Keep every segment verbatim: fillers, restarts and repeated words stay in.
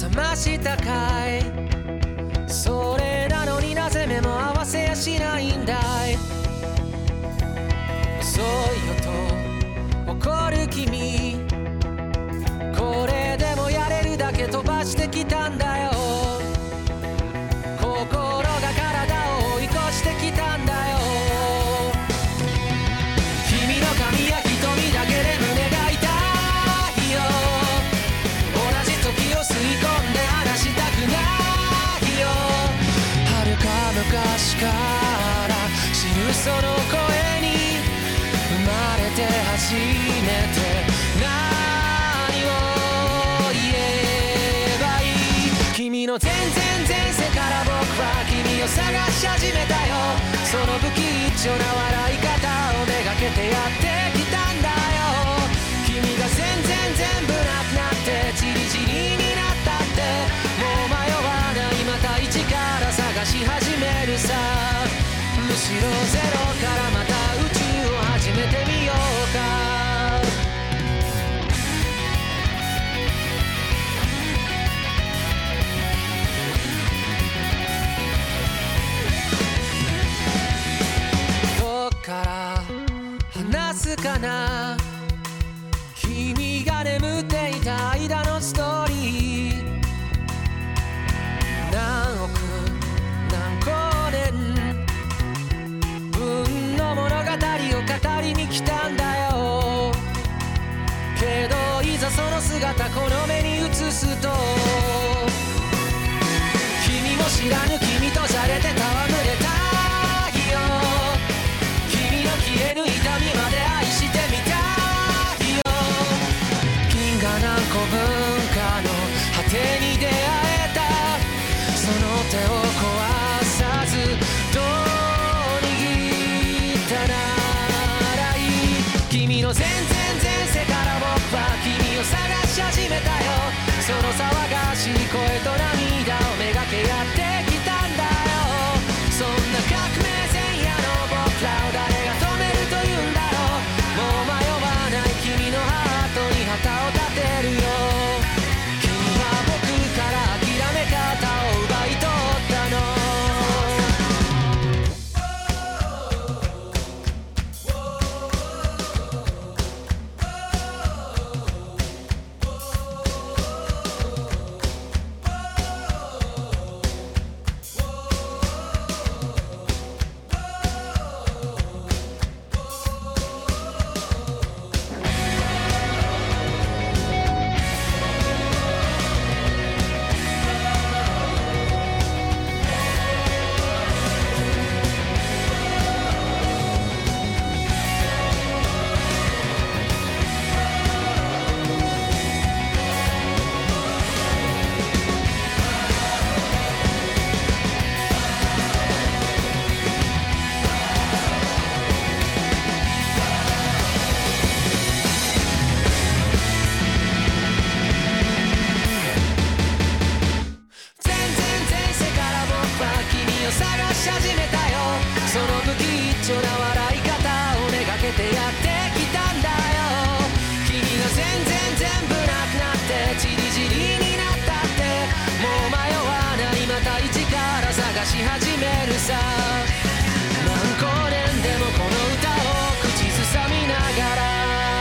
ましたかい。それなのになぜ目も合わせやしないんだい。遅いよと怒る君、これでもやれるだけ飛ばしてきたんだよ。心が体を追い越してきたんだよ。君の髪や瞳だけで胸が痛いよ。同じ時を吸い込んで離したくないよ。遥か昔から知るその声に生まれて初めて何を言えばいい。君の全然前世から僕は君を探し始めたよ。その不吉祥な笑い方をめがけてやってきたんだよ。君が全然全部なくなってチリチリになったって、もう迷わない、また一から探し始めるさ。むしろゼロからまた宇宙を始めてみようか。どっから話すかな、君が眠っていた間のストーリー。何億何光年分の物語を語りに来たんだよ。けどいざその姿この目に映すと、君も知らぬ君とじゃれて戯れたいよ。君の消える痛みまで愛してみたいよ。銀河何個分かの果てに出会えた、その手を壊さずどう握ったならいい。君の全然前世から僕は君を探し始めたよ。その騒がしい声と涙をめがけやってきたんだよ。そんな革命前夜の僕らを誰が止めるというんだろう。もう迷わない君のハートに旗を立てるよ。君は僕から諦め方を奪い取ったの。し始めるさ。何光年でもこの歌を口ずさみながら。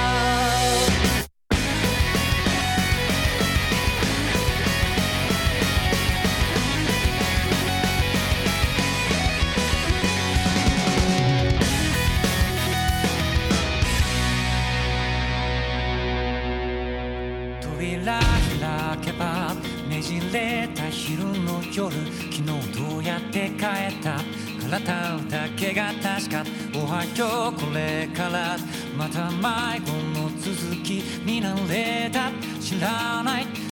扉開けばねじれた昼の夜、昨日どうやって帰った体だけが確か。おはようこれからまた迷子の続きになれた。知らない